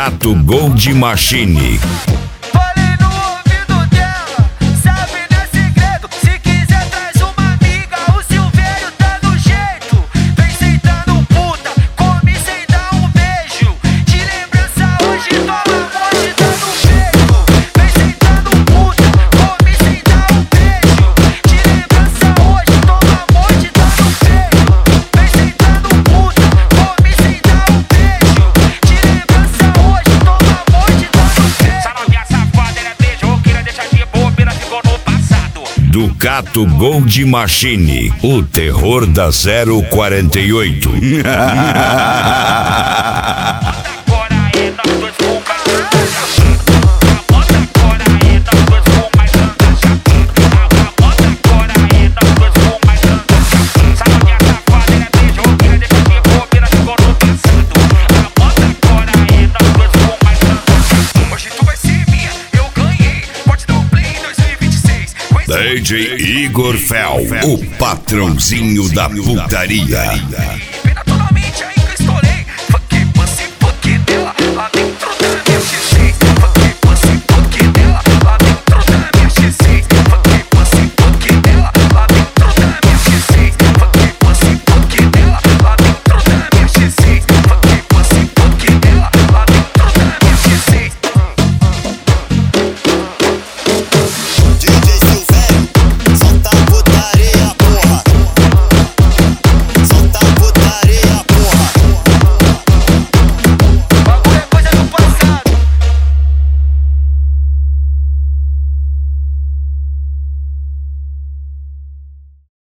Ducato Gold Machine. Falei no ouvido dela, sabe não é segredo. Se quiser traz uma amiga, o Silvério tá no jeito. Vem sentando puta, come sem dar um beijo. De lembrança hoje, tua amor te dá no peito. Vem sentando puta, come sem dar um beijo. De lembrança hoje, tua amor te dá no peito. Vem sentando puta, come sem dar um beijo. De lembrança hoje, tua amor te dá no peito. Essa novinha safada, ela é beijoqueira, deixa de bobeira, ficou no passado. Ducato Gold Machine, o terror da 048. Agora é nós dois com mais tanta chapa. Bota agora é nós dois com mais tanta chapa. Bota agora é nós dois com mais tanta chapa. Essa novinha safada, ela é beijoqueira, deixa de bobeira, ficou no passado. Bota agora é nós dois com mais tanta chapa. Hoje tu vai ser minha, eu ganhei. Pode dar um play em 2026. DJ Igor Fel, o patrãozinho da putaria.